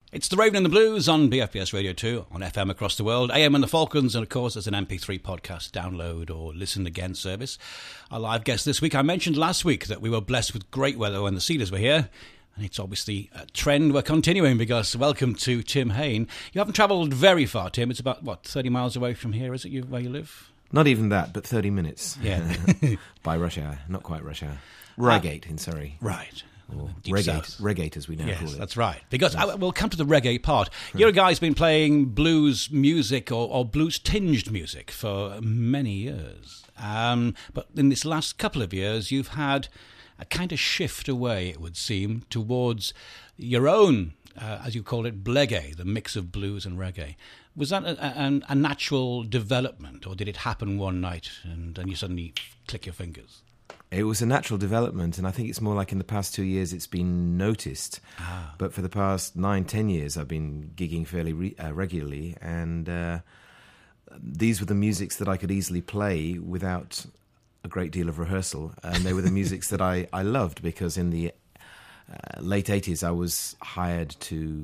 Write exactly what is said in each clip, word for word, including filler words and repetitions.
It's The Raven and the Blues on B F B S Radio two, on F M across the world, A M in the Falklands, and of course as an M P three podcast download or listen again service. Our live guest this week, I mentioned last week that we were blessed with great weather when the Cedars were here, and it's obviously a trend we're continuing because welcome to Tim Hain. You haven't travelled very far, Tim. It's about, what, thirty miles away from here, is it, you, where you live? Not even that, but thirty minutes. Yeah. By rush hour, not quite rush hour. Reigate in Surrey. Right. Or reggae, reggae as we now yes, call it. That's right. Because yes. I, we'll come to the reggae part. You're a guy who's been playing blues music or, or blues-tinged music for many years. Um, but in this last couple of years, you've had a kind of shift away, it would seem, towards your own, uh, as you call it, blegay, the mix of blues and reggae. Was that a, a, a natural development, or did it happen one night and then you suddenly click your fingers? It was a natural development, and I think it's more like in the past two years it's been noticed. Ah. But for the past nine, ten years I've been gigging fairly re- uh, regularly, and uh, these were the musics that I could easily play without a great deal of rehearsal, and they were the musics that I, I loved, because in the uh, late eighties I was hired to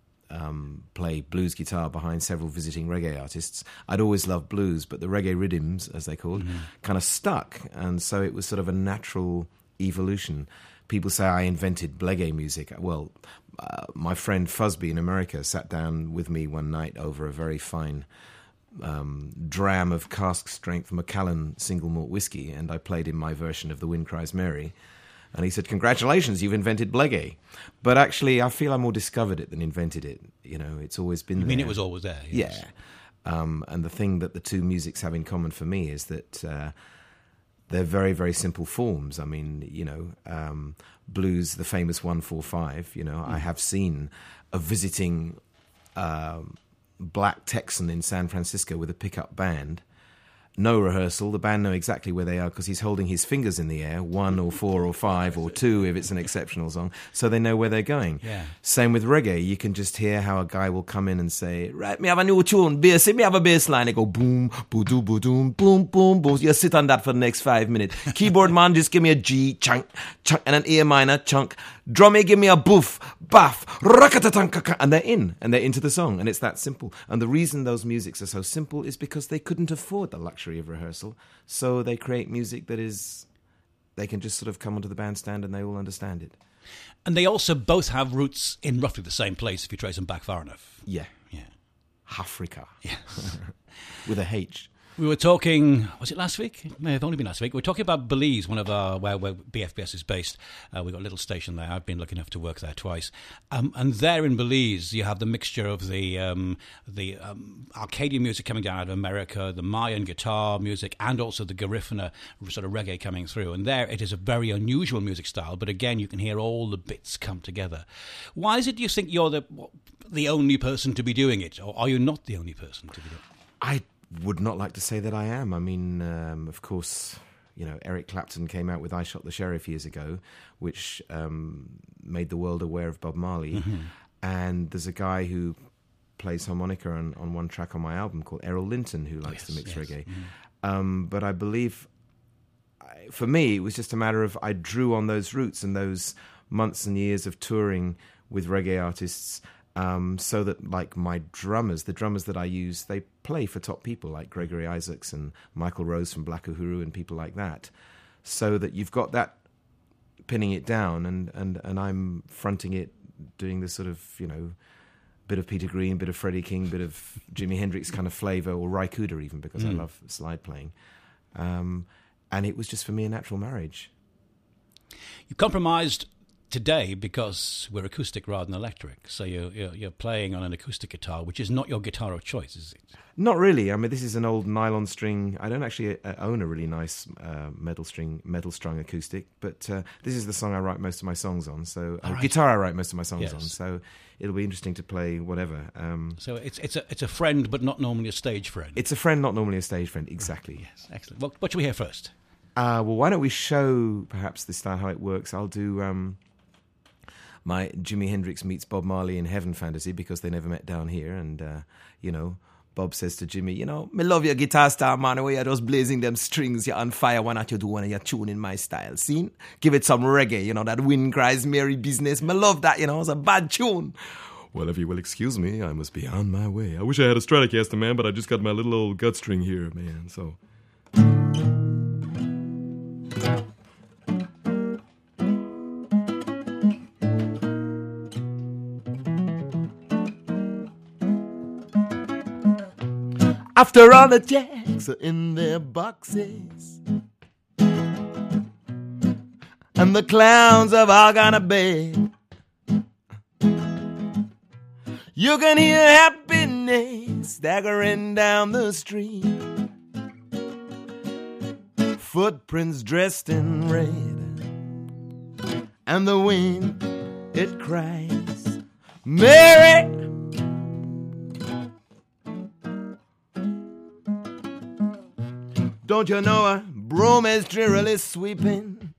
Um, play blues guitar behind several visiting reggae artists. I'd always loved blues, but the reggae rhythms, as they called, mm-hmm. kind of stuck, and so it was sort of a natural evolution. People say I invented blegay music. Well, uh, my friend Fusby in America sat down with me one night over a very fine um, dram of cask-strength Macallan single malt whiskey, and I played him my version of The Wind Cries Mary. And he said, "Congratulations, you've invented blegay." But actually, I feel I more discovered it than invented it. You know, it's always been you there. You mean it was always there? Yes. Yeah. Um, and the thing that the two musics have in common for me is that uh, they're very, very simple forms. I mean, you know, um, blues, the famous one four five, you know, mm. I have seen a visiting um, black Texan in San Francisco with a pickup band. No rehearsal. The band know exactly where they are because he's holding his fingers in the air, one or four or five or two if it's an exceptional song, so they know where they're going. Yeah. Same with reggae. You can just hear how a guy will come in and say, "Right, me have a new tune, bass, me have a bass line." They go boom, boo-doo, boo-doom, boom, boom, boom. You sit on that for the next five minutes. Keyboard man, just give me a G, chunk, chunk, and an A minor, chunk. Drummer, give me a boof, baff, rakatatanka, and they're in, and they're into the song, and it's that simple. And the reason those musics are so simple is because they couldn't afford the luxury of rehearsal, so they create music that is, they can just sort of come onto the bandstand and they all understand it. And they also both have roots in roughly the same place if you trace them back far enough. Yeah. Yeah. Africa. Yes. With a H. We were talking, was it last week? It may have only been last week. We were talking about Belize, one of our, where, where B F B S is based. Uh, we've got a little station there. I've been lucky enough to work there twice. Um, and there in Belize, you have the mixture of the um, the um, Arcadian music coming down out of America, the Mayan guitar music, and also the Garifuna sort of reggae coming through. And there it is a very unusual music style, but again, you can hear all the bits come together. Why is it, do you think, you're the the only person to be doing it? Or are you not the only person to be doing it? I would not like to say that I am. I mean, um, of course, you know, Eric Clapton came out with I Shot the Sheriff years ago, which um, made the world aware of Bob Marley. Mm-hmm. And there's a guy who plays harmonica on, on one track on my album called Errol Linton, who likes yes, to mix yes. reggae. Mm-hmm. Um, but I believe, I, for me, it was just a matter of I drew on those roots and those months and years of touring with reggae artists. Um, so that, like, my drummers, the drummers that I use, they play for top people like Gregory Isaacs and Michael Rose from Black Uhuru and people like that. So that you've got that pinning it down, and, and, and I'm fronting it, doing this sort of, you know, bit of Peter Green, bit of Freddie King, bit of Jimi Hendrix kind of flavour, or Ry Cooder even, because mm. I love slide playing. Um, and it was just, for me, a natural marriage. You compromised today because we're acoustic rather than electric, so you're, you're you're playing on an acoustic guitar, which is not your guitar of choice, is it? Not really. I mean, this is an old nylon string. I don't actually own a really nice uh, metal string, metal strung acoustic, but uh, this is the song I write most of my songs on. So uh, right. guitar I write most of my songs yes. on. So it'll be interesting to play whatever. Um, so it's it's a it's a friend, but not normally a stage friend. It's a friend, not normally a stage friend. Exactly. Right. Yes, excellent. Well, what should we hear first? Uh, well, why don't we show perhaps this style how it works? I'll do. Um, my Jimi Hendrix meets Bob Marley in Heaven fantasy, because they never met down here. And, uh, you know, Bob says to Jimmy, you know, me love your guitar style, man, the way you're just blazing them strings, you're on fire, why not you do one of your tuning my style, see? Give it some reggae, you know, that Wind Cries Mary business, me love that, you know, it's a bad tune. Well, if you will excuse me, I must be on my way. I wish I had a Stratocaster, man, but I just got my little old gut string here, man, so... After all the jacks are in their boxes and the clowns have all gone to bed, you can hear happiness staggering down the street. Footprints dressed in red, and the wind, it cries, Mary! Don't you know a broom is drearily sweeping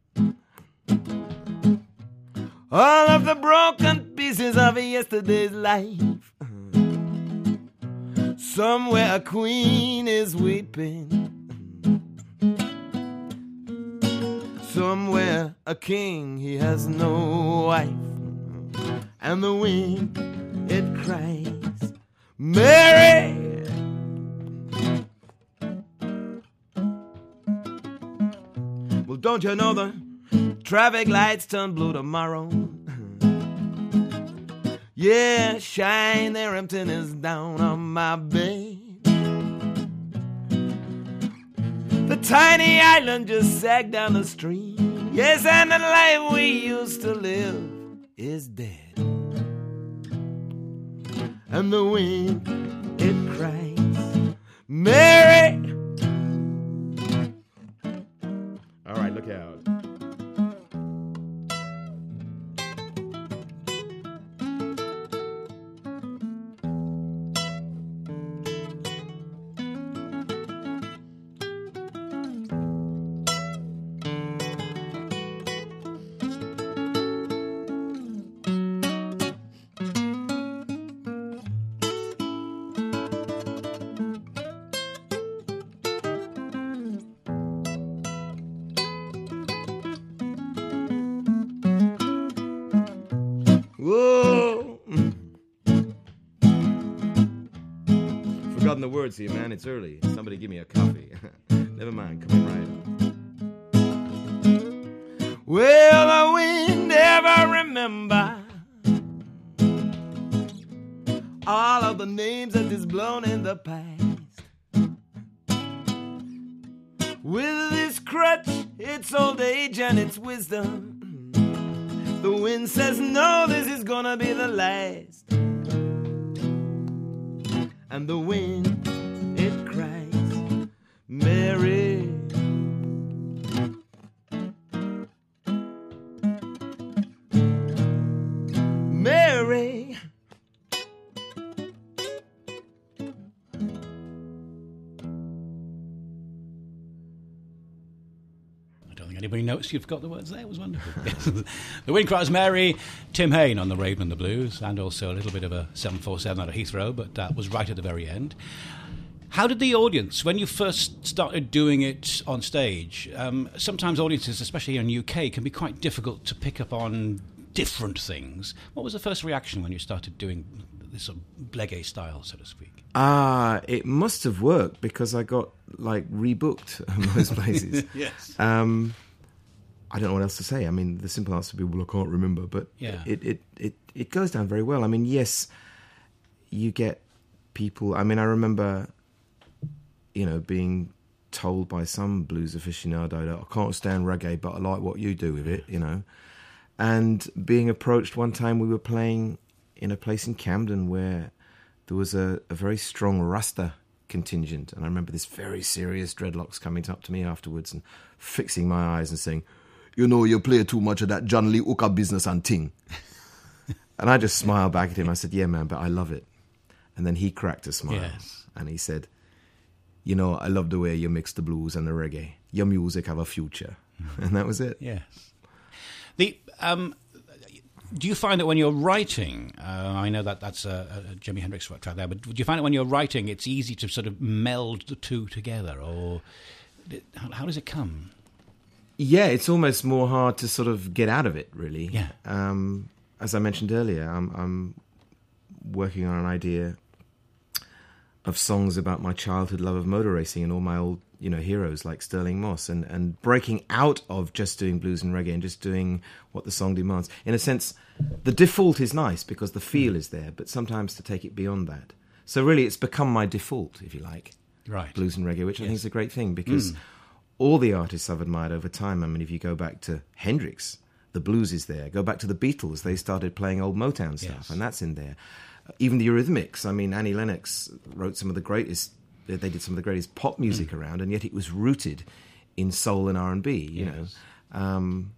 all of the broken pieces of yesterday's life? Somewhere a queen is weeping, somewhere a king, he has no wife, and the wind, it cries, Mary! Well, don't you know the traffic lights turn blue tomorrow? Yeah, shine their emptiness down on my bed. The tiny island just sagged down the stream. Yes, and the life we used to live is dead. And the wind, it cries, Mary! All right, look out. Whoa! Forgotten the words here, man. It's early. Somebody give me a coffee. Never mind. Come in right up. Will the wind ever remember all of the names that is blown in the past? With this crutch, its old age and its wisdom, the wind says, no, this is gonna be the last. And the wind, it cries, Mary. Mary. Anybody noticed you've got the words there? It was wonderful. The Wind Cries Mary, Tim Hayne on the Raven and the Blues, and also a little bit of a seven forty-seven out of Heathrow, but that was right at the very end. How did the audience, when you first started doing it on stage, um, sometimes audiences, especially in the U K, can be quite difficult to pick up on different things. What was the first reaction when you started doing this sort of Blegay style, so to speak? Ah, uh, it must have worked because I got, like, rebooked in most places. Yes. Um... I don't know what else to say. I mean, the simple answer would be, well, I can't remember. But yeah. it, it, it, it goes down very well. I mean, yes, you get people... I mean, I remember, you know, being told by some blues aficionado that I can't stand reggae, but I like what you do with it, you know. And being approached one time, we were playing in a place in Camden where there was a, a very strong Rasta contingent. And I remember this very serious dreadlocks coming up to me afterwards and fixing my eyes and saying, you know, you play too much of that John Lee Hooker business and ting. And I just smiled back at him. I said, yeah, man, but I love it. And then he cracked a smile. Yes. And he said, you know, I love the way you mix the blues and the reggae. Your music have a future. Mm. And that was it. Yes. The um, do you find that when you're writing, uh, I know that that's a, a Jimi Hendrix track there, but do you find that when you're writing, it's easy to sort of meld the two together, or how, how does it come? Yeah, it's almost more hard to sort of get out of it, really. Yeah. Um, as I mentioned earlier, I'm, I'm working on an idea of songs about my childhood love of motor racing and all my old, you know, heroes like Sterling Moss, and, and breaking out of just doing blues and reggae and just doing what the song demands. In a sense, the default is nice because the feel is there, but sometimes to take it beyond that. So really, it's become my default, if you like, right? Blues and reggae, which yes. I think is a great thing because mm. all the artists I've admired over time. I mean, if you go back to Hendrix, the blues is there. Go back to the Beatles, they started playing old Motown stuff, yes. and that's in there. Even the Eurythmics. I mean, Annie Lennox wrote some of the greatest. They did some of the greatest pop music mm. around, and yet it was rooted in soul and R and B. You yes. know, um,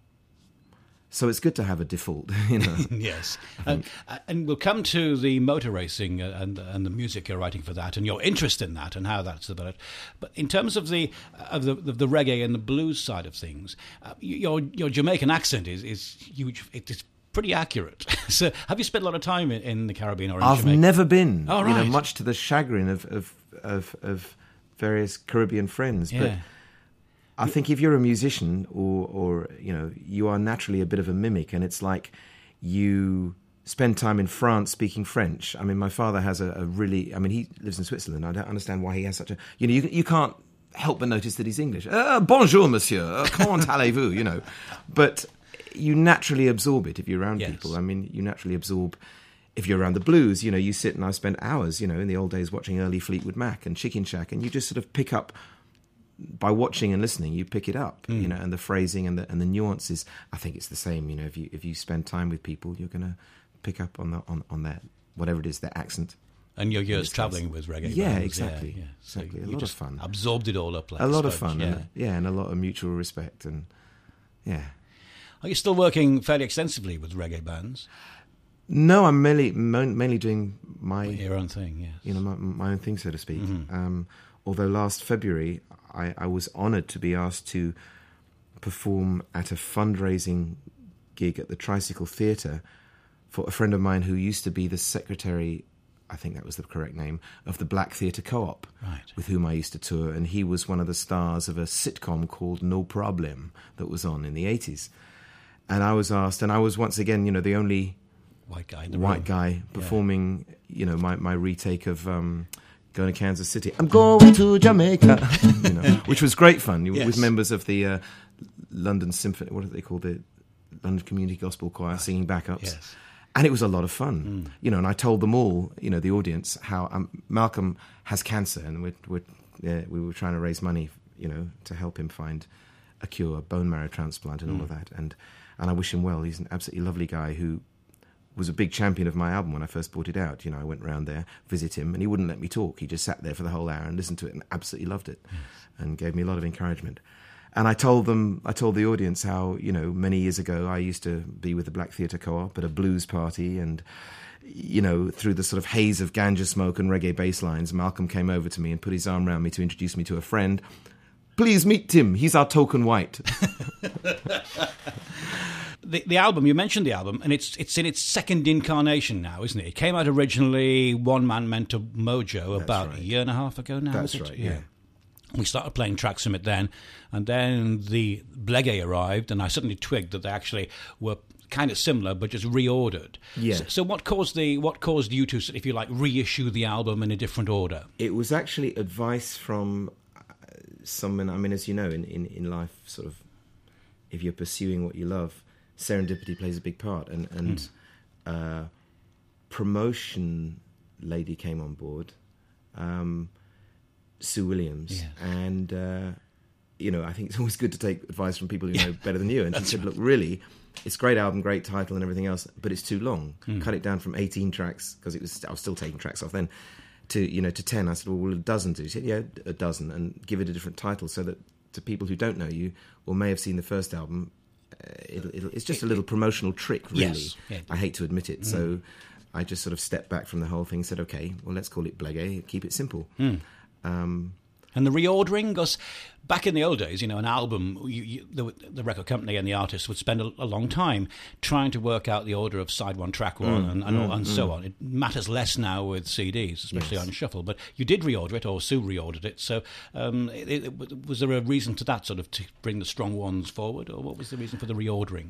so it's good to have a default. You know, yes. And, and we'll come to the motor racing and and the music you're writing for that, and your interest in that, and how that's developed. But in terms of the of the, of the reggae and the blues side of things, uh, your your Jamaican accent is is huge. It is pretty accurate. So, have you spent a lot of time in, in the Caribbean or in I've Jamaica? never been. Oh, right. You know, much to the chagrin of of of, of various Caribbean friends. Yeah. But I think if you're a musician, or or you know, you are naturally a bit of a mimic, and it's like you spend time in France speaking French. I mean, my father has a, a really. I mean, he lives in Switzerland. I don't understand why he has such a. You know, you you can't help but notice that he's English. Uh, bonjour, monsieur. Comment allez-vous? You know, but you naturally absorb it if you're around yes. people. I mean, you naturally absorb. If you're around the blues, you know, you sit and I spent hours, you know, in the old days watching early Fleetwood Mac and Chicken Shack, and you just sort of pick up, by watching and listening, you pick it up, mm. you know, and the phrasing and the and the nuances. I think it's the same, you know, if you if you spend time with people, you're going to pick up on the on, on their, whatever it is, their accent. And your years travelling with reggae yeah, bands. exactly, Yeah, yeah. exactly. So a lot of fun. Absorbed it all up like a a lot sponge, of fun, yeah. And, yeah, and a lot of mutual respect, and yeah. Are you still working fairly extensively with reggae bands? No, I'm mainly mainly doing my your own thing, yes. You know, my, my own thing, so to speak. Mm-hmm. Um, although last February, I, I was honoured to be asked to perform at a fundraising gig at the Tricycle Theatre for a friend of mine who used to be the secretary, I think that was the correct name, of the Black Theatre Co-op, right. with whom I used to tour. And he was one of the stars of a sitcom called No Problem that was on in the eighties. And I was asked, and I was once again, you know, the only white guy, in the white room. guy performing, yeah. you know, my, my retake of um, going to Kansas City. I'm going to Jamaica, you know, which was great fun yes. with members of the uh, London Symphony. What do they call the London Community Gospel Choir right. singing backups? Yes. And it was a lot of fun, mm. you know. And I told them all, you know, the audience, how um, Malcolm has cancer, and we're, we're, yeah, we were trying to raise money, you know, to help him find a cure, a bone marrow transplant, and mm. all of that. And and I wish him well. He's an absolutely lovely guy who was a big champion of my album when I first brought it out. You know, I went round there, visit him, and he wouldn't let me talk. He just sat there for the whole hour and listened to it and absolutely loved it, yes. and gave me a lot of encouragement. And I told them, I told the audience how, you know, many years ago I used to be with the Black Theatre Co-op at a blues party, and, you know, through the sort of haze of ganja smoke and reggae bass lines, Malcolm came over to me and put his arm around me to introduce me to a friend. Please meet Tim. He's our token white. The, the album, you mentioned the album, and it's it's in its second incarnation now, isn't it? It came out originally, One Man Mentor Mojo, That's about right. a year and a half ago now. That's is it? right, yeah. We started playing tracks from it then, and then the Blegay arrived, and I suddenly twigged that they actually were kind of similar, but just reordered. Yeah. So, so what caused the what caused you to, if you like, reissue the album in a different order? It was actually advice from someone. I mean, as you know, in, in, in life, sort of, if you're pursuing what you love, serendipity plays a big part, and and mm. uh, promotion lady came on board. Um, Sue Williams, yes. and uh, you know, I think it's always good to take advice from people who know better than you. And she said, right. "Look, really, it's a great album, great title, and everything else, but it's too long. Mm. Cut it down from eighteen tracks, because it was I was still taking tracks off then, to you know to ten." I said, "Well, will a dozen do?" She said, "Yeah, a dozen, and give it a different title so that to people who don't know you or may have seen the first album, uh, it'll, it'll, it's just a little promotional trick, really. Yes. Yeah. I hate to admit it, mm. so I just sort of stepped back from the whole thing, and said, "Okay, well, let's call it Blegay, keep it simple." Mm. Um, and the reordering, because back in the old days, you know, an album, you, you, the, the record company and the artist would spend a, a long time trying to work out the order of side one, track one, mm, and, and, mm, and mm. so on. It matters less now with C Ds, especially yes. on shuffle. But you did reorder it, or Sue reordered it. So um, it, it, was there a reason to that, sort of, to bring the strong ones forward, or what was the reason for the reordering?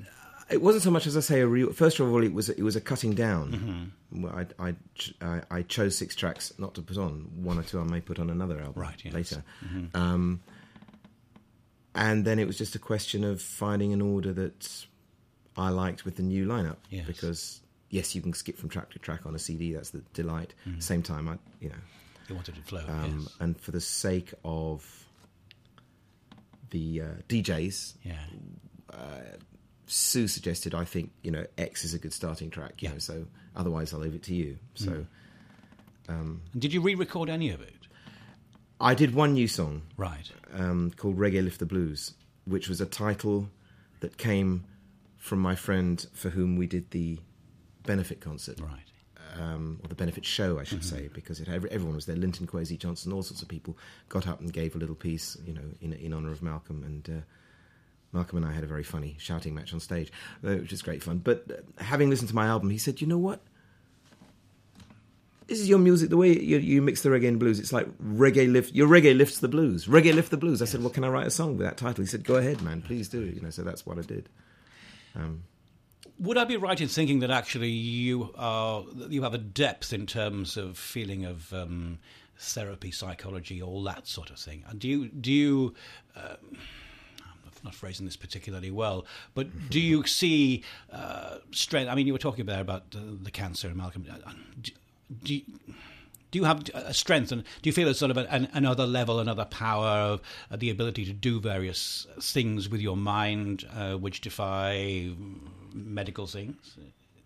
It wasn't so much as I say a real. First of all, it was it was a cutting down. Mm-hmm. I, I, I I chose six tracks not to put on. One or two I may put on another album right, yes. later. Mm-hmm. Um, and then it was just a question of finding an order that I liked with the new lineup. Yes. Because yes, you can skip from track to track on a C D. That's the delight. Mm-hmm. Same time, I you know. You wanted to flow. Um, yes. And for the sake of the uh, D Js. Yeah. Uh, Sue suggested, I think, you know, X is a good starting track, you yeah. know, so otherwise I'll leave it to you. So, mm. um, Did you re-record any of it? I did one new song. Right. Um, called Reggae Lift the Blues, which was a title that came from my friend for whom we did the benefit concert. Right. Um, or the benefit show, I should mm-hmm. say, because it, everyone was there. Linton Kwesi Johnson, all sorts of people got up and gave a little piece, you know, in, in honour of Malcolm, and... Uh, Malcolm and I had a very funny shouting match on stage, which is great fun. But uh, having listened to my album, he said, you know what? This is your music, the way you, you mix the reggae and blues. It's like reggae lift, your reggae lifts the blues. Reggae lift the blues. I yes. said, well, can I write a song with that title? He said, go ahead, man, please do. You know, so that's what I did. Um, Would I be right in thinking that actually you are you have a depth in terms of feeling of um, therapy, psychology, all that sort of thing? And do you do you um, not phrasing this particularly well, but do you see uh, strength? I mean, you were talking about about uh, the cancer and Malcolm. Do, do, you, do you have a strength, and do you feel it's sort of an, another level, another power of uh, the ability to do various things with your mind, uh, which defy medical things?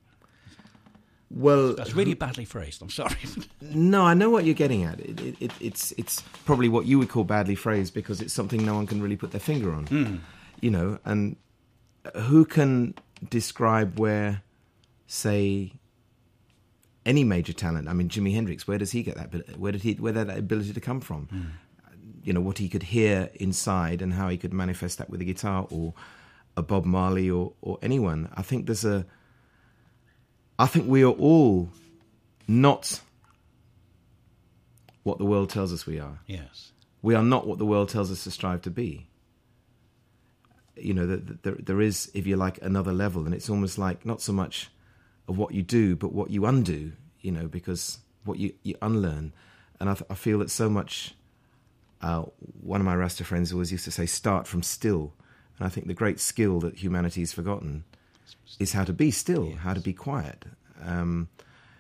Well, that's really badly phrased. I'm sorry. No, I know what you're getting at. It, it, it, it's it's probably what you would call badly phrased because it's something no one can really put their finger on. Mm. You know, and who can describe where, say, any major talent? I mean, Jimi Hendrix. Where does he get that? Where did he? Where did that ability to come from? Mm. You know, what he could hear inside and how he could manifest that with a guitar, or a Bob Marley, or or anyone. I think there's a. I think we are all not what the world tells us we are. Yes. We are not what the world tells us to strive to be. You know, there, there is, if you like, another level, and it's almost like not so much of what you do, but what you undo, you know, because what you, you unlearn. And I, th- I feel that so much, uh, one of my Rasta friends always used to say, start from still. And I think the great skill that humanity's forgotten is how to be still, yes. how to be quiet. Um,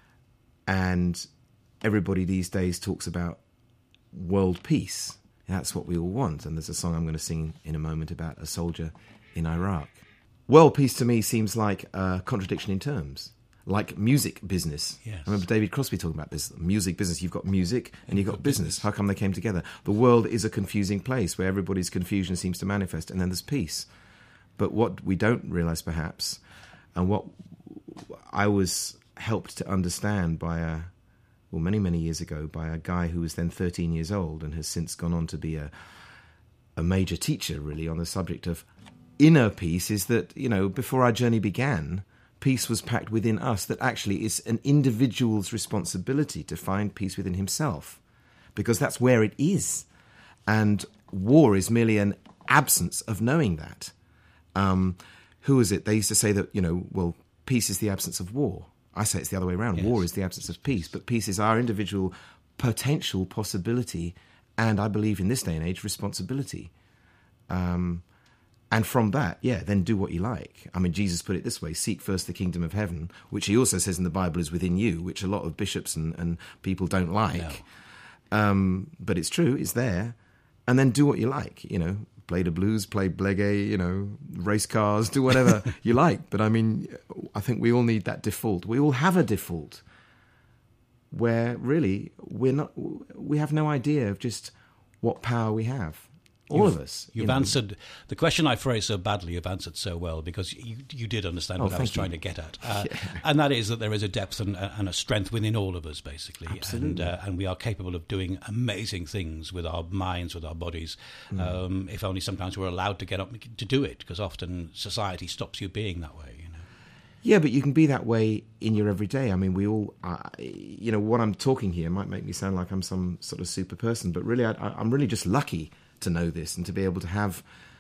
and everybody these days talks about world peace. That's what we all want. And there's a song I'm going to sing in a moment about a soldier in Iraq. World peace to me seems like a contradiction in terms, like music business. Yes. I remember David Crosby talking about this. Music business, you've got music and you've got business. business. How come they came together? The world is a confusing place where everybody's confusion seems to manifest, and then there's peace. But what we don't realise perhaps, and what I was helped to understand by a, well, many, many years ago, by a guy who was then thirteen years old and has since gone on to be a, a major teacher, really, on the subject of inner peace, is that, you know, before our journey began, peace was packed within us, that actually it's an individual's responsibility to find peace within himself, because that's where it is. And war is merely an absence of knowing that. Um, who is it? They used to say that, you know, well, peace is the absence of war. I say it's the other way around. Yes. War is the absence of peace, but peace is our individual potential possibility, and I believe in this day and age, responsibility. Um, and from that, yeah, then do what you like. I mean, Jesus put it this way, seek first the kingdom of heaven, which he also says in the Bible is within you, which a lot of bishops and, and people don't like. No. Um, but it's true, it's there. And then do what you like, you know. Play the blues, play blegay, you know, race cars, do whatever you like. But I mean, I think we all need that default. We all have a default where really we're not, we have no idea of just what power we have. All you've, of us. You've you know. answered the question I phrased so badly. You've answered so well because you you did understand oh, what I was you. trying to get at, uh, yeah. and that is that there is a depth and, and a strength within all of us, basically, Absolutely. and uh, and we are capable of doing amazing things with our minds, with our bodies. Mm. Um, if only sometimes we're allowed to get up to do it, because often society stops you being that way. You know. Yeah, but you can be that way in your everyday. I mean, we all, uh, you know, what I'm talking here might make me sound like I'm some sort of super person, but really, I, I'm really just lucky to know this and to be able to have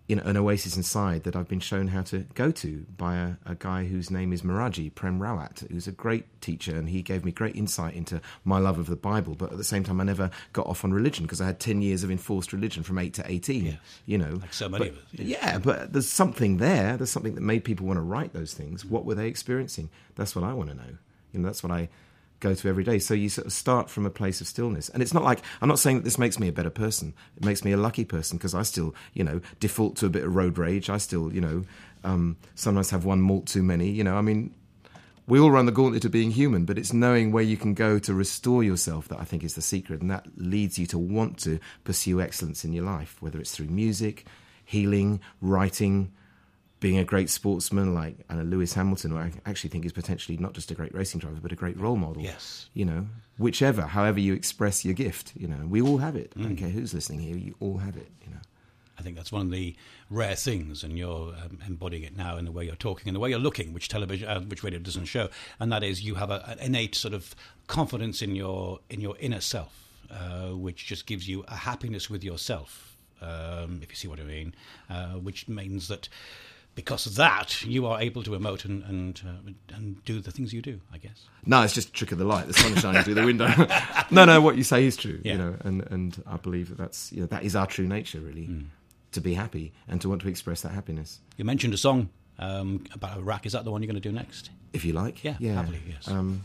you know, an oasis inside that I've been shown how to go to by a, a guy whose name is Maraji Prem Rawat, who's a great teacher, and he gave me great insight into my love of the Bible. But at the same time, I never got off on religion because I had ten years of enforced religion from eight to eighteen. Yes. You know, like so many but, of us. Yeah. yeah, but there's something there. There's something that made people want to write those things. What were they experiencing? That's what I want to know. You know, that's what I go to every day. So you sort of start from a place of stillness. And it's not like, I'm not saying that this makes me a better person. It makes me a lucky person because I still, you know, default to a bit of road rage. I still, you know, um, sometimes have one malt too many. You know, I mean, we all run the gauntlet of being human, but it's knowing where you can go to restore yourself that I think is the secret. And that leads you to want to pursue excellence in your life, whether it's through music, healing, writing, being a great sportsman like uh, Lewis Hamilton, who I actually think is potentially not just a great racing driver, but a great role model. Yes. You know, whichever, however you express your gift, you know, we all have it. Mm. I don't care who's listening here, you all have it, you know. I think that's one of the rare things, and you're um, embodying it now in the way you're talking and the way you're looking, which television, uh, which radio doesn't show, and that is you have a, an innate sort of confidence in your in your inner self, uh, which just gives you a happiness with yourself, um, if you see what I mean, uh, which means that because of that, you are able to emote and and, uh, and do the things you do, I guess. No, it's just a trick of the light. The sun is shining through the window. no, no, what you say is true. Yeah. You know, and, and I believe that that's, you know, that is our true nature, really, mm. to be happy and to want to express that happiness. You mentioned a song um, about Iraq. Is that the one you're going to do next? If you like. Yeah, yeah. happily, yes. Um,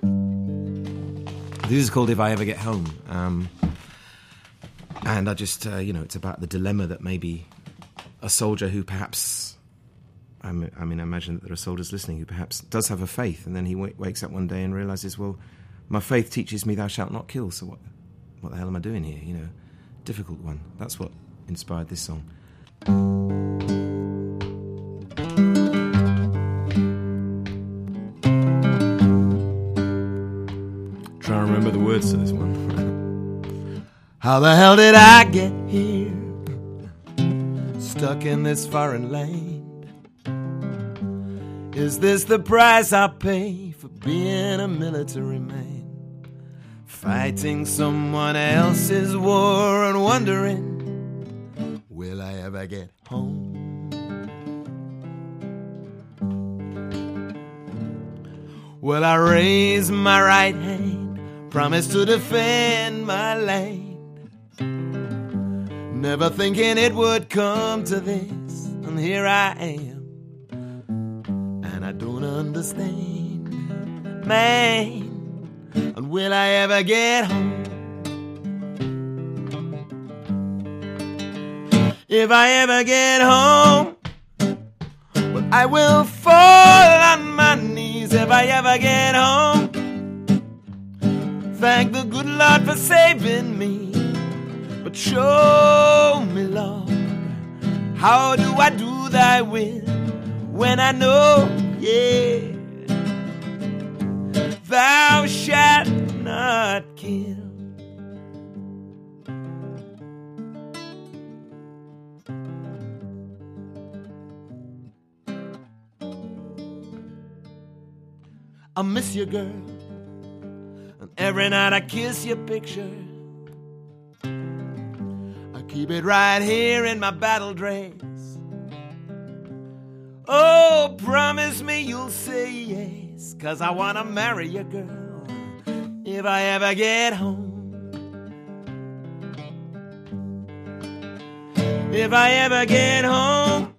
this is called If I Ever Get Home. Um, and I just, uh, you know, it's about the dilemma that maybe a soldier who perhaps... I mean, I imagine that there are soldiers listening who perhaps does have a faith, and then he w- wakes up one day and realises, well, my faith teaches me thou shalt not kill, so what what the hell am I doing here? You know, difficult one. That's what inspired this song. Trying to remember the words to this one. How the hell did I get here? Stuck in this foreign land. Is this the price I pay for being a military man? Fighting someone else's war and wondering, will I ever get home? Will I raise my right hand, promise to defend my land? Never thinking it would come to this, and here I am. I don't understand, man, and will I ever get home? If I ever get home, well, I will fall on my knees. If I ever get home, thank the good Lord for saving me. But show me, Lord, how do I do thy will when I know, yeah, thou shalt not kill. I miss you, girl, and every night I kiss your picture. I keep it right here in my battle dress. Oh, promise me you'll say yes, 'cause I wanna marry you, girl, if I ever get home. If I ever get home,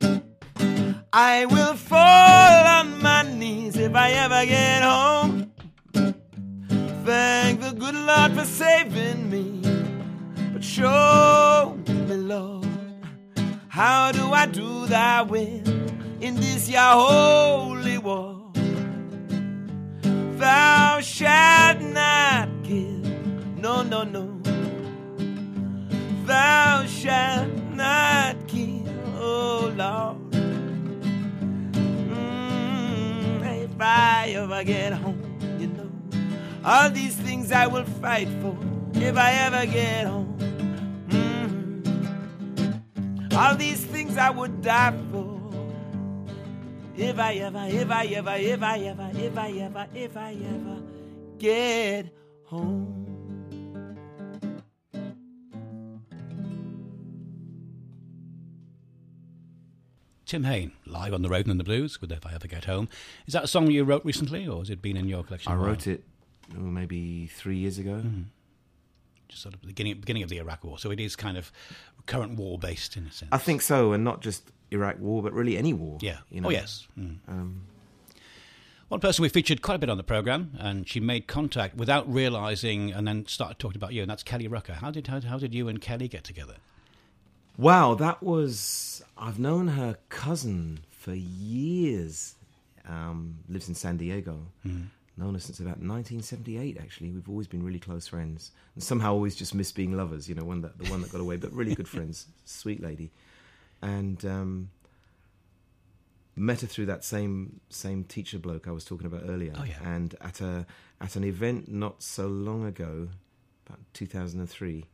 I will fall on my knees. If I ever get home, thank the good Lord for saving me. But show me, Lord, how do I do thy will in this your holy war? Thou shalt not kill. No, no, no. Thou shalt not kill. Oh, Lord. Mm, if I ever get home, you know, all these things I will fight for. If I ever get home, mm, all these things I would die for. If I ever, if I ever, if I ever, if I ever, if I ever get home. Tim Hain, Live on the Road and the Blues with If I Ever Get Home. Is that a song you wrote recently, or has it been in your collection? I wrote it oh, maybe three years ago. Mm-hmm. Just sort of the beginning, beginning of the Iraq War. So it is kind of current war-based in a sense. I think so, and not just Iraq War, but really any war. Yeah. You know? Oh, yes. Mm. Um, One person we featured quite a bit on the programme, and she made contact without realising and then started talking about you, and that's Kelly Rucker. How did, how, how did you and Kelly get together? Wow, that was... I've known her cousin for years. Um, lives in San Diego. Mm. Known her since about nineteen seventy-eight, actually. We've always been really close friends. And somehow always just missed being lovers, you know, one that, the one that got away, but really good friends. Sweet lady. And um, met her through that same same teacher bloke I was talking about earlier. Oh, yeah. And at a at an event not so long ago, about two thousand three,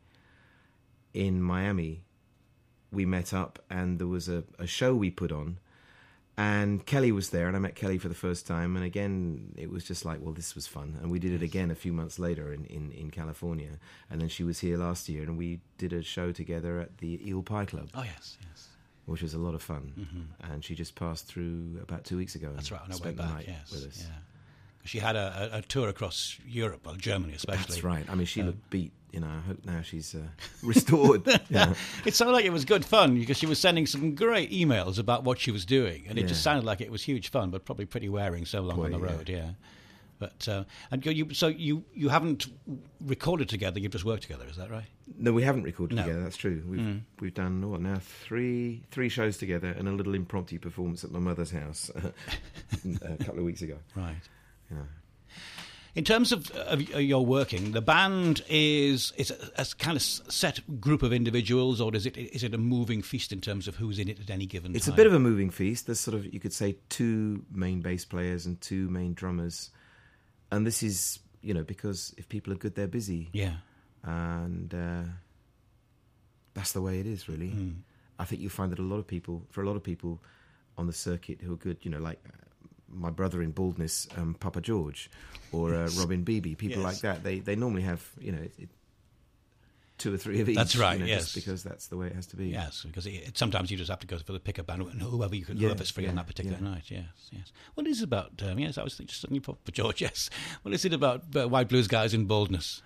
in Miami, we met up and there was a, a show we put on. And Kelly was there, and I met Kelly for the first time. And again, it was just like, well, this was fun. And we did it again a few months later in, in, in California. And then she was here last year, and we did a show together at the Eel Pie Club. Oh, yes, yes. Which was a lot of fun. Mm-hmm. And she just passed through about two weeks ago. That's right, on her way spent the back, night yes. with us. Yeah. She had a, a, a tour across Europe, well, Germany especially. That's right. I mean, she um, looked beat. You know, I hope now she's uh, restored. Yeah. It sounded like it was good fun because she was sending some great emails about what she was doing, and it Yeah. just sounded like it was huge fun, but probably pretty wearing so long Boy, on the yeah. road. Yeah, but uh, and you, so you you haven't recorded together; you've just worked together. Is that right? No, we haven't recorded No. together. That's true. We've Mm. we've done what now three three shows together and a little impromptu performance at my mother's house a couple of weeks ago. Right. Yeah. In terms of, of your working, the band is is a, a kind of set group of individuals, or is it is it a moving feast in terms of who's in it at any given It's time? a bit of a moving feast. There's sort of, you could say, two main bass players and two main drummers. And this is, you know, because if people are good, they're busy. Yeah. And uh, that's the way it is, really. Mm. I think you'll find that a lot of people, for a lot of people on the circuit who are good, you know, like my brother in baldness, um, Papa George, or uh, Robin Beebe, people Yes. like that, they, they normally have, you know, it, it, two or three of each. That's right, you know, yes. Just because that's the way it has to be. Yes, because it, it, sometimes you just have to go for the pickup band and whoever you can, Yeah, whoever's free on yeah, that particular yeah. night. Yes, yes. What is it about? Um, yes, I was just suddenly for George. Yes. What is it about uh, white blues guys in baldness?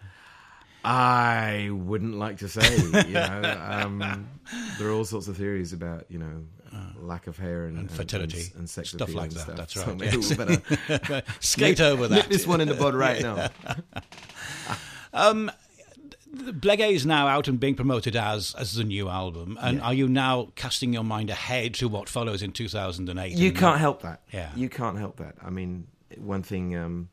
I wouldn't like to say. You know, um, there are all sorts of theories about, you know, uh, lack of hair and, And fertility. and, and sex Stuff appeal like and that, stuff. that's So right, maybe yes. we better Skate nip- over that. Nip this one in the bud right now. Um, the Blegay is now out and being promoted as as the new album. And Yeah. are you now casting your mind ahead to what follows in two thousand eight? You And- can't help that. Yeah. You can't help that. I mean, one thing um,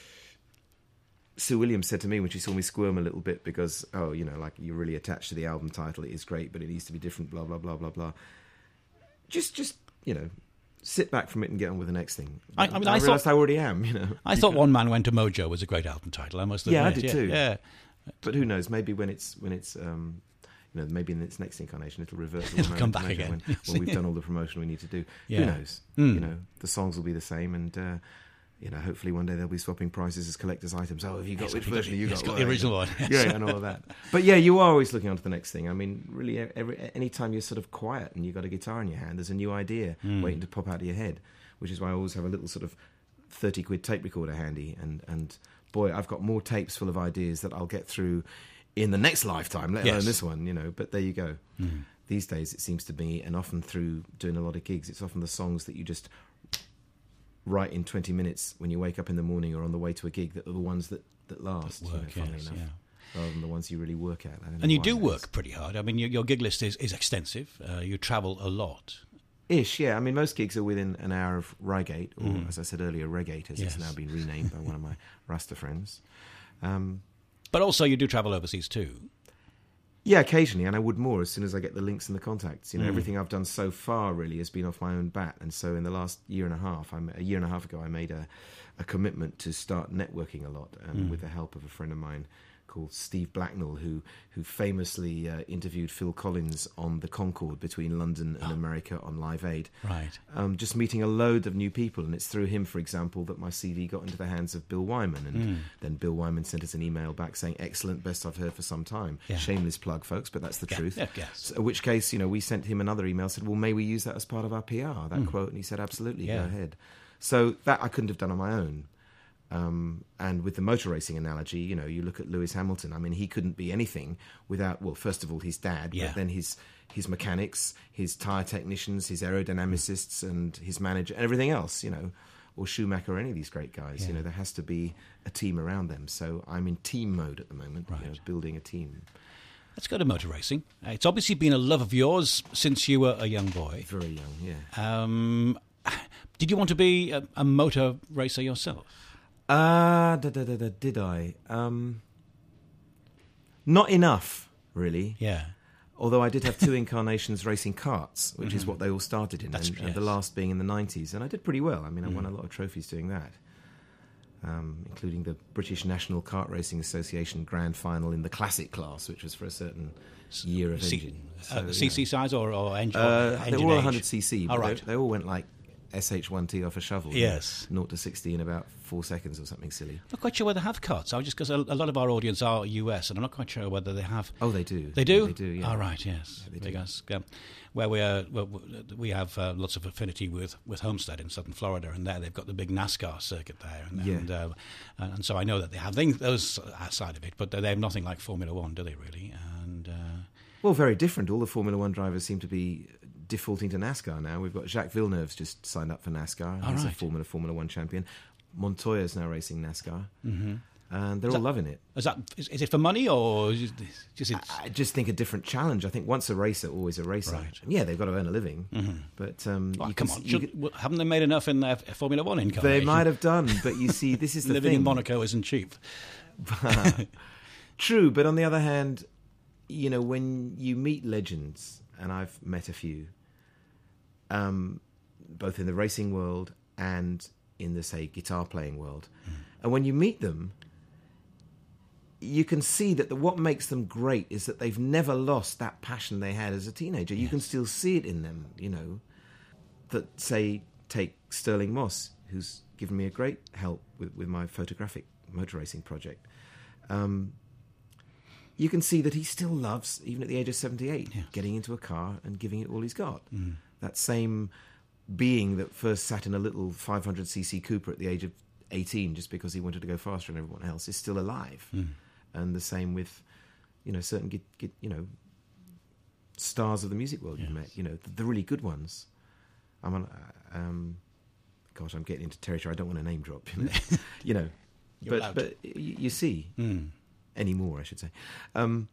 Sue Williams said to me when she saw me squirm a little bit because, oh, you know, like you're really attached to the album title. It is great, but it needs to be different, blah, blah, blah, blah, blah. Just, just you know, sit back from it and get on with the next thing. I- I mean, I, I realised thought- I already am, you know. I thought One Man Went to Mojo was a great album title. I must admit. Yeah, I did too. Yeah. But who knows? Maybe when it's when it's um, you know, maybe in its next incarnation it'll revert. To It'll One come Man back Went to again. Mojo When, when we've done all the promotion we need to do. Yeah. Who knows? Mm. You know, the songs will be the same, and uh, you know, hopefully one day they'll be swapping prices as collector's items. Oh, have you got Yes, which have you got- version have you yes, got? got the Well, original you one, know. yes. Yeah, and all of that. But yeah, you are always looking on to the next thing. I mean, really, every any time you're sort of quiet and you've got a guitar in your hand, there's a new idea Mm. waiting to pop out of your head. Which is why I always have a little sort of thirty quid tape recorder handy, and and boy, I've got more tapes full of ideas that I'll get through in the next lifetime, let Yes. alone this one, you know. But there you go. Mm. These days, it seems to be, and often through doing a lot of gigs, it's often the songs that you just write in twenty minutes when you wake up in the morning or on the way to a gig that are the ones that, that last, Work, you know, funnily yes, enough, yeah. rather than the ones you really work at. I don't know And you why do that work is. pretty hard. I mean, your, your gig list is, is extensive. Uh, you travel a lot. Ish, yeah. I mean, most gigs are within an hour of Reigate, or Mm. as I said earlier, Regate, as Yes. it's now been renamed by one of my Rasta friends. Um, But also you do travel overseas too. Yeah, occasionally, and I would more as soon as I get the links and the contacts. You know, Mm. everything I've done so far really has been off my own bat, and so in the last year and a half, I'm, a year and a half ago, I made a, a commitment to start networking a lot, um, mm. with the help of a friend of mine called Steve Blacknell, who who famously uh, interviewed Phil Collins on the Concorde between London and oh. America on Live Aid. Right. Um, just meeting a load of new people, and it's through him, for example, that my C D got into the hands of Bill Wyman, and mm. then Bill Wyman sent us an email back saying, "Excellent, best I've heard for some time." Yeah. Shameless plug, folks, but that's the yeah. truth. Yeah, yes. So, in which case, you know, we sent him another email, said, "Well, may we use that as part of our P R?" That mm. quote, and he said, "Absolutely, yeah. go ahead." So that I couldn't have done on my own. Um, and with the motor racing analogy, you know, you look at Lewis Hamilton. I mean, he couldn't be anything without, well, first of all, his dad, yeah. but then his his mechanics, his tyre technicians, his aerodynamicists, and his manager, and everything else, you know, or Schumacher, or any of these great guys. Yeah. You know, there has to be a team around them. So I'm in team mode at the moment, right. you know, building a team. Let's go to motor racing. Uh, it's obviously been a love of yours since you were a young boy. Very young, yeah. Um, did you want to be a, a motor racer yourself? Uh, da, da, da, da, did I? Um, not enough, really. Yeah. Although I did have two incarnations racing karts, which mm-hmm. is what they all started in, That's, and, yes. and the last being in the nineties. And I did pretty well. I mean, I mm. won a lot of trophies doing that, um, including the British National Kart Racing Association Grand Final in the classic class, which was for a certain year of C- engine. So, uh, yeah. C C size or, or engine? Uh, engine they were all age? one hundred c c, but oh, right. they, they all went like S H one T off a shovel. Yes. zero to sixty in about four seconds or something silly. I'm not quite sure whether they have karts. I was just because a, a lot of our audience are U S, and I'm not quite sure whether they have. Oh, they do. They do? Yeah, they do, yeah. Oh, right, yes. Yeah, they because, um, where we are, well, we have uh, lots of affinity with, with Homestead in southern Florida, and there they've got the big NASCAR circuit there. And, yeah. and, uh, and, and so I know that they have things, those side of it, but they have nothing like Formula One, do they, really? And uh, Well, very different. All the Formula One drivers seem to be defaulting to NASCAR now. We've got Jacques Villeneuve's just signed up for NASCAR. Oh, He's right. a Formula Formula One champion. Montoya's now racing NASCAR. Mm-hmm. And they're is all that, loving it. Is that is, is it for money or is it just? It's... I, I just think a different challenge. I think once a racer, always a racer. Right. And yeah, they've got to earn a living. Mm-hmm. But um, oh, you come can, on, you Should, can, haven't they made enough in their Formula One incarnation? They might have done, but you see, this is the living thing. in Monaco isn't cheap. True, but on the other hand, you know, when you meet legends, and I've met a few, um, both in the racing world and in the, say, guitar playing world, mm. and when you meet them, you can see that the, what makes them great is that they've never lost that passion they had as a teenager. You yes. can still see it in them, you know. That, say, take Sterling Moss, who's given me a great help with, with my photographic motor racing project. Um, you can see that he still loves, even at the age of seventy-eight, yes. getting into a car and giving it all he's got. Mm. That same being that first sat in a little five hundred c c Cooper at the age of eighteen just because he wanted to go faster than everyone else is still alive. Mm. And the same with, you know, certain, get, get, you know, stars of the music world yes. you've met, you know, the, the really good ones. I'm on, um, gosh, I'm getting into territory I don't want to name drop, you know, you know but allowed. but you, you see, mm. anymore, I should say. Um,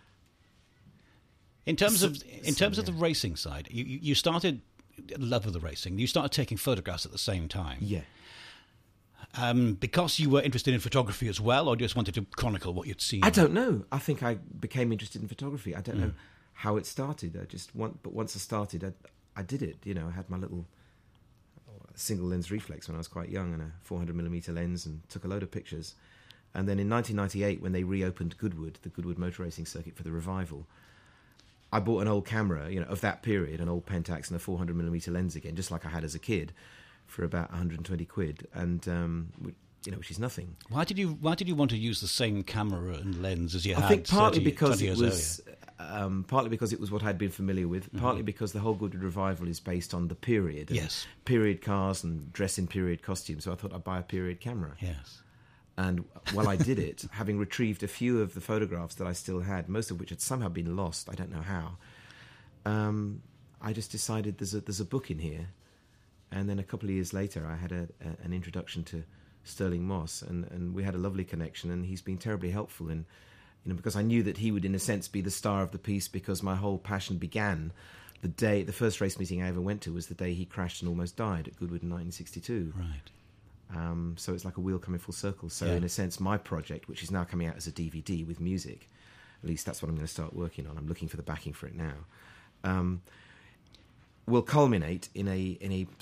in terms so, of in so, terms yeah. of the racing side, you, you started love of the racing. You started taking photographs at the same time. Yeah. Um, because you were interested in photography as well, or just wanted to chronicle what you'd seen? I don't know. I think I became interested in photography. I don't mm. know how it started. I just want, but once I started, I, I did it. You know, I had my little single lens reflex when I was quite young and a four hundred millimeter lens, and took a load of pictures. And then in nineteen ninety-eight, when they reopened Goodwood, the Goodwood motor racing circuit, for the revival, I bought an old camera, you know, of that period, an old Pentax and a four hundred millimeter lens again, just like I had as a kid, for about one hundred twenty quid, and um, you know, which is nothing. Why did you Why did you want to use the same camera and lens as you I had? I think partly thirty, because it years was, um, partly because it was what I'd been familiar with. Mm-hmm. Partly because the whole Goodwood revival is based on the period, and yes, period cars and dress in period costumes. So I thought I'd buy a period camera. Yes. And while I did it, having retrieved a few of the photographs that I still had, most of which had somehow been lost, I don't know how, um, I just decided there's a there's a book in here. And then a couple of years later, I had a, a, an introduction to Sterling Moss, and, and we had a lovely connection, and he's been terribly helpful in, you know, because I knew that he would, in a sense, be the star of the piece, because my whole passion began the day, the first race meeting I ever went to was the day he crashed and almost died at Goodwood in nineteen sixty-two. Right. Um, so it's like a wheel coming full circle. So yeah. in a sense, my project, which is now coming out as a D V D with music, at least that's what I'm going to start working on. I'm looking for the backing for it now. Um, will culminate in a in a sort of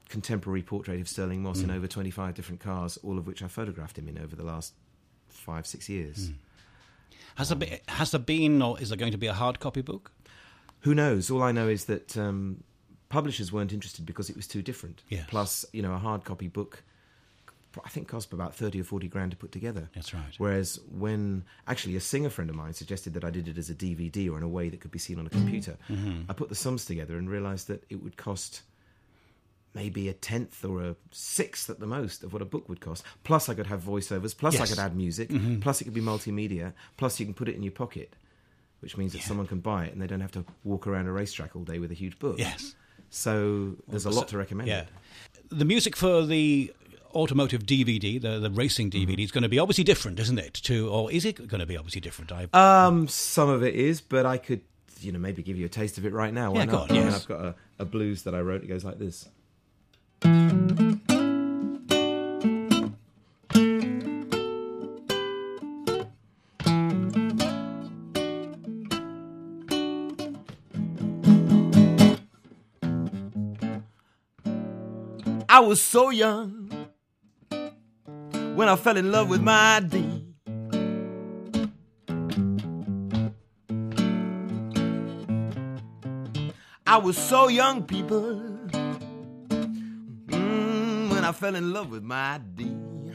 contemporary portrait of Sterling Moss mm. in over twenty-five different cars, all of which I photographed him in over the last five, six years. Mm. Has there, been, has there been, or is there going to be a hard copy book? Who knows? All I know is that um, publishers weren't interested because it was too different. Yes. Plus, you know, a hard copy book, I think, cost about thirty or forty grand to put together. That's right. Whereas when, actually, a singer friend of mine suggested that I did it as a D V D or in a way that could be seen on a computer, mm-hmm. I put the sums together and realised that it would cost maybe a tenth or a sixth at the most of what a book would cost. Plus I could have voiceovers, plus yes. I could add music, mm-hmm. plus it could be multimedia, plus you can put it in your pocket, which means that yeah. someone can buy it and they don't have to walk around a racetrack all day with a huge book. Yes. So there's a lot to recommend. Yeah. The music for the automotive D V D, the, the racing D V D, mm-hmm. is going to be obviously different, isn't it? To Or is it going to be obviously different? I... Um, some of it is, but I could, you know, maybe give you a taste of it right now. Why yeah, not? God, yes. I've got a, a blues that I wrote. It goes like this. I was so young when I fell in love with my D. I was so young, people, mm, when I fell in love with my D.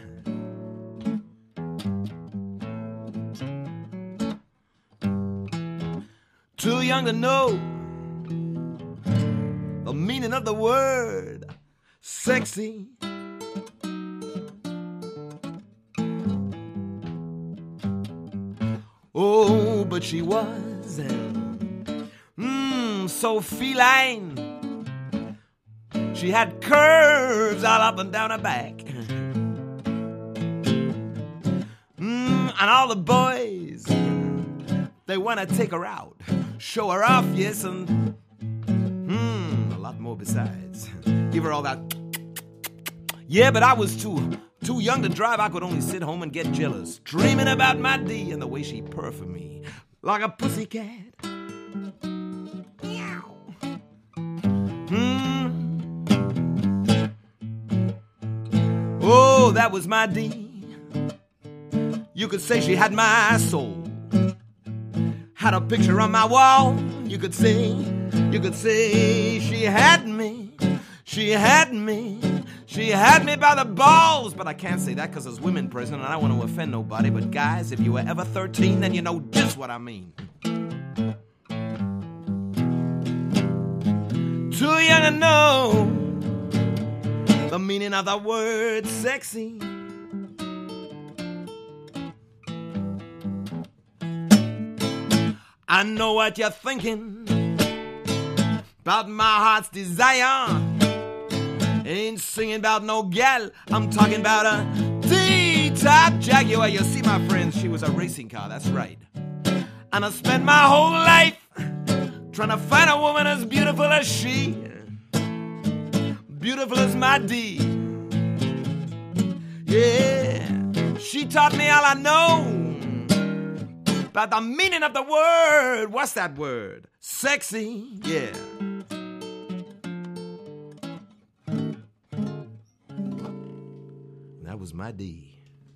Too young to know the meaning of the word sexy. Oh, but she was mm, so feline. She had curves all up and down her back. Mm, and all the boys, they want to take her out, show her off, yes, and mm, a lot more besides. Give her all that. Yeah, but I was too too young to drive. I could only sit home and get jealous, dreaming about my D and the way she purred for me like a pussycat. Meow. Hmm. Oh, that was my D. You could say she had my soul. Had a picture on my wall. You could say, you could say she had me. She had me, she had me by the balls. But I can't say that because there's women present and I don't want to offend nobody. But guys, if you were ever thirteen, then you know just what I mean. Too young to know the meaning of the word sexy. I know what you're thinking about my heart's desire. Ain't singing about no gal, I'm talking about a T-top Jaguar. You see, my friends, she was a racing car, that's right. And I spent my whole life trying to find a woman as beautiful as she, beautiful as my D. Yeah, she taught me all I know about the meaning of the word. What's that word? Sexy, yeah. That was my D.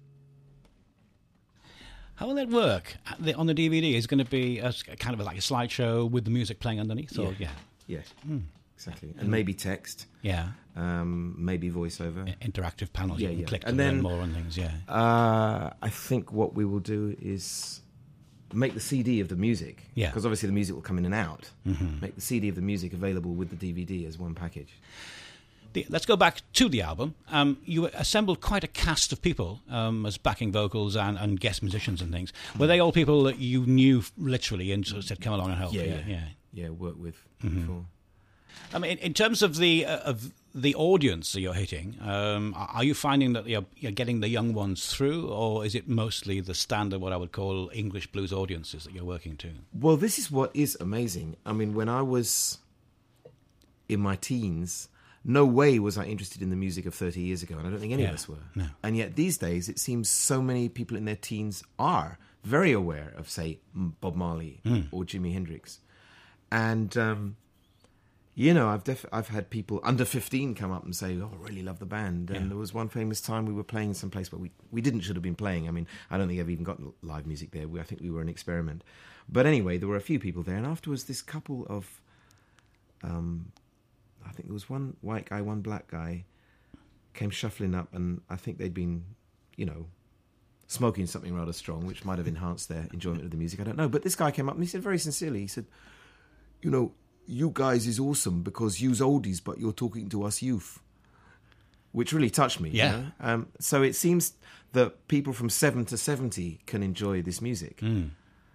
How will that work on the D V D? Is it going to be a, kind of like a slideshow with the music playing underneath? Or, yeah, yeah, yeah. Mm. Exactly. And maybe text. Yeah. Um, maybe voiceover. Interactive panels. Yeah, you can yeah. click and to then, learn more on things. Yeah. Uh, I think what we will do is make the C D of the music. Yeah. Because obviously the music will come in and out. Mm-hmm. Make the C D of the music available with the D V D as one package. The, let's go back to the album. Um, you assembled quite a cast of people um, as backing vocals and, and guest musicians and things. Were they all people that you knew literally and sort of said, come along and help? Yeah, yeah, yeah. Yeah, worked with mm-hmm. before. I mean, in, in terms of the uh, of the audience that you're hitting, um, are you finding that you're, you're getting the young ones through, or is it mostly the standard, what I would call English blues audiences that you're working to? Well, this is what is amazing. I mean, when I was in my teens, no way was I interested in the music of thirty years ago, and I don't think any yeah, of us were. No. And yet these days, it seems so many people in their teens are very aware of, say, Bob Marley mm. or Jimi Hendrix. And um, You know, I've def- I've had people under fifteen come up and say, "Oh, I really love the band." And Yeah. there was one famous time we were playing someplace where we, we didn't should have been playing. I mean, I don't think I've even got live music there. We, I think we were an experiment. But anyway, there were a few people there, and afterwards, this couple of, um, I think there was one white guy, one black guy, came shuffling up, and I think they'd been, you know, smoking something rather strong, which might have enhanced their enjoyment of the music. I don't know. But this guy came up and he said very sincerely, he said, "You know, you guys is awesome because you's oldies, but you're talking to us youth," which really touched me. Yeah. You know? um, so it seems that people from seven to seventy can enjoy this music. Mm.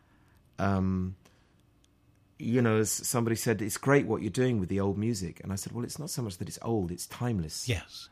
Um, you know, as somebody said, it's great what you're doing with the old music. And I said, well, it's not so much that it's old, it's timeless. Yes.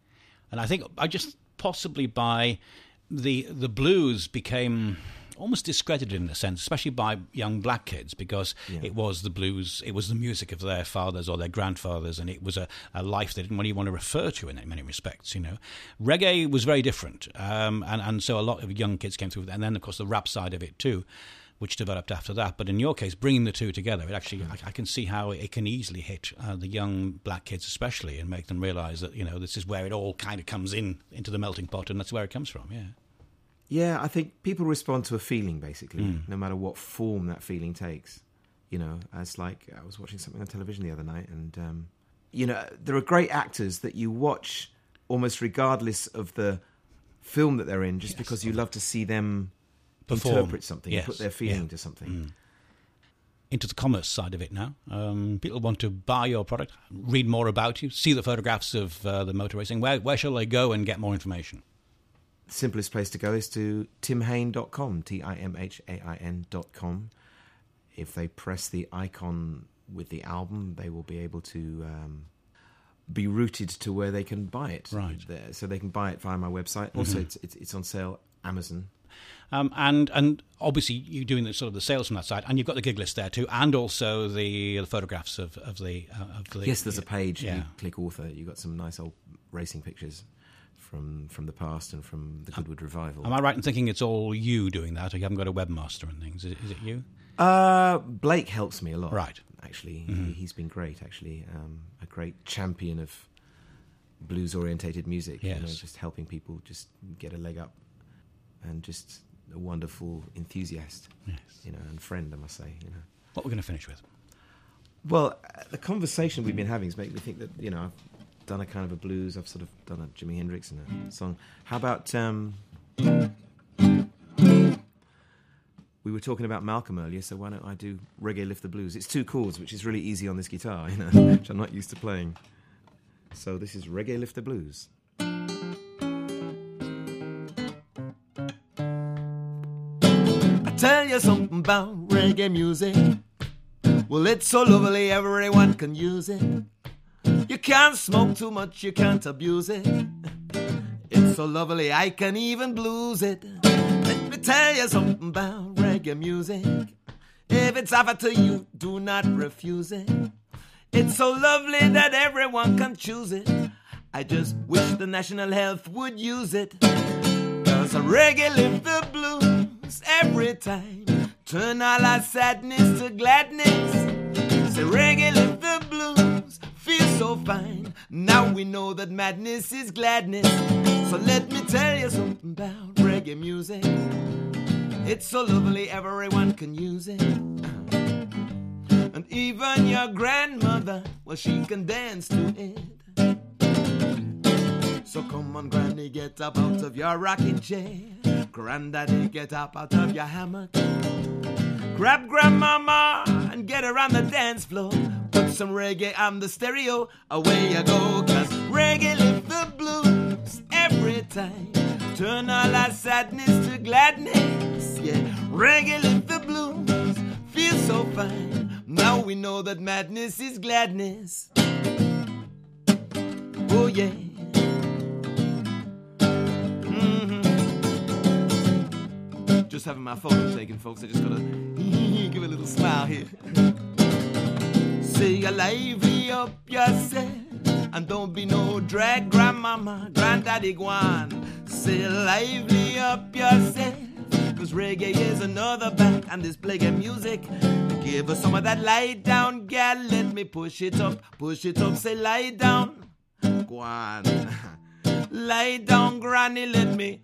And I think I just possibly by the the blues became almost discredited in a sense, especially by young black kids, because Yeah. it was the blues, it was the music of their fathers or their grandfathers, and it was a, a life they didn't really want to refer to in many respects, you know. Reggae was very different, um, and, and so a lot of young kids came through, and then, of course, the rap side of it too, which developed after that. But in your case, bringing the two together, it actually, I, I can see how it can easily hit uh, the young black kids especially and make them realise that, you know, this is where it all kind of comes in, into the melting pot, and that's where it comes from, yeah. Yeah, I think people respond to a feeling, basically, Mm. no matter what form that feeling takes. You know, as like, I was watching something on television the other night, and, um, you know, there are great actors that you watch almost regardless of the film that they're in, just Yes. because you love to see them Perform. interpret something, Yes. put their feeling Yeah. into something. Mm. Into the commerce side of it now. Um, people want to buy your product, read more about you, see the photographs of uh, the motor racing. Where, where shall they go and get more information? The simplest place to go is to tim hain dot com, T I M H A I N dot com. If they press the icon with the album, they will be able to um, be routed to where they can buy it. Right. There, so they can buy it via my website. Also, Mm-hmm. it's, it's it's on sale Amazon. Um, and and obviously you're doing the sort of the sales from that side, and you've got the gig list there too, and also the, the photographs of of the uh, of the. Yes, there's a page. Yeah. You click author. You've got some nice old racing pictures from from the past and from the Goodwood Revival. Am I right in thinking it's all you doing that, or you haven't got a webmaster and things? Is it, is it you? Uh, Blake helps me a lot. Right. Actually, Mm-hmm. he, he's been great. Actually, um, a great champion of blues-orientated music. You know, Yes. just helping people just get a leg up, and just a wonderful enthusiast. Yes. You know, and friend, I must say. You know. What we're going to finish with? Well, uh, the conversation we've been having has made me think that, you know, I've done a kind of a blues. I've sort of done a Jimi Hendrix and a song. How about um, we were talking about Malcolm earlier, so why don't I do Reggae Lift the Blues? It's two chords, which is really easy on this guitar, you know, which I'm not used to playing. So this is Reggae Lift the Blues. I tell you something about reggae music. Well, it's so lovely, everyone can use it. You can't smoke too much, you can't abuse it. It's so lovely, I can even blues it. Let me tell you something about reggae music. If it's offered to you, do not refuse it. It's so lovely that everyone can choose it. I just wish the National Health would use it. Cause a reggae lift the blues every time. Turn all our sadness to gladness. Say reggae lift the blues, feel so fine. Now we know that madness is gladness. So let me tell you something about reggae music. It's so lovely, everyone can use it. And even your grandmother, well, she can dance to it. So come on, Granny, get up out of your rocking chair. Granddaddy, get up out of your hammock. Grab Grandmama and get her on the dance floor. Put some reggae on the stereo, away you go. Cause reggae lift the blues every time. Turn all our sadness to gladness. Yeah, reggae lift the blues, feel so fine. Now we know that madness is gladness. Oh yeah. Just having my photo taken, folks. I just gotta give a little smile here. Say you lively up yourself and don't be no drag, grandmama, granddaddy, guan. Say lively up yourself, cause reggae is another back, and this reggae music. Give us some of that lie down, gal. Let me push it up, push it up. Say lie down, go on. Lie down, granny. Let me.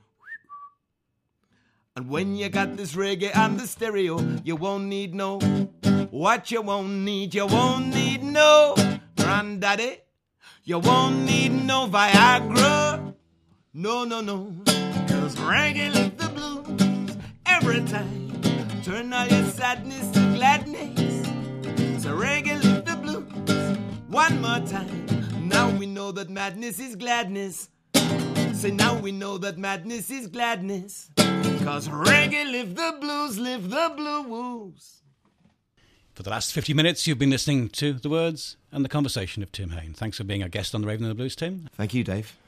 And when you got this reggae on the stereo, you won't need no. What you won't need, you won't need no granddaddy. You won't need no Viagra. No, no, no. Cause reggae lift the blues every time. Turn all your sadness to gladness. So reggae lift the blues one more time. Now we know that madness is gladness. Say now we know that madness is gladness. Cause reggae lift the blues, lift the blues. For the last fifty minutes, you've been listening to the words and the conversation of Tim Hain. Thanks for being our guest on the Raven and the Blues, Tim. Thank you, Dave.